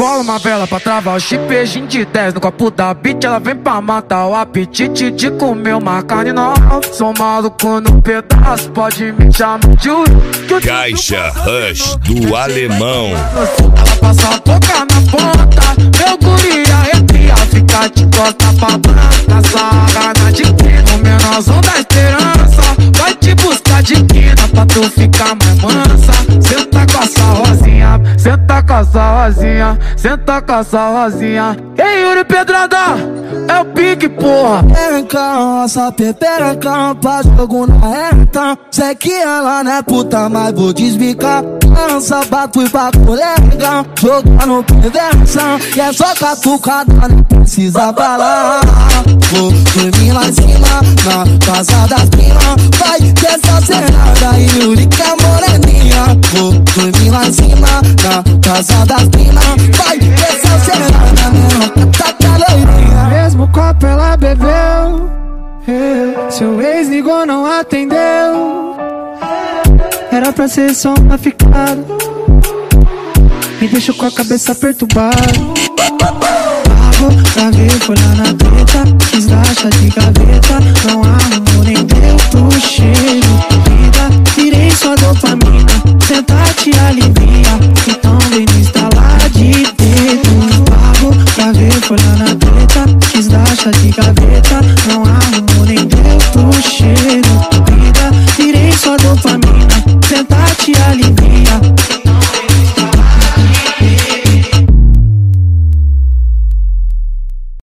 Cola uma vela pra travar o chipejinho de 10 no copo da beat. Ela vem pra matar o apetite de comer uma carne nova. Sou maluco no pedaço, pode me chamar de Caixa Rush do Alemão. Ela passa a boca na ponta, meu guri arrepia, fica de costa pra branca. Sarrana de quina, o menorzão da esperança. Vai te buscar de quina pra tu ficar mais mansa. Senta com essa rosinha, senta com essa rosinha, senta com essa rosinha. Ei, Yuri Pedrada, é o pique, porra. Perencão, essa peperecão, pra jogo na reta. Sei que ela não é puta, mas vou desbicar. Lança, bato e pra colega, jogando prevenção. E é só catucada, não precisa falar. Vou dormir lá em cima, na casa das primas. Vai dessa cenada, Yuri que é moreninha. Vou dormir lá em cima, na casa das primas. Vai dessa cenada, mesmo tá loirinha. Mesmo copo ela bebeu, seu ex ligou, não atendeu. Era pra ser só uma ficada, me deixou com a cabeça perturbada. Pago pra ver, foi lá na treta, quis dar chá de gaveta. Não arrumou nem deu pro cheiro.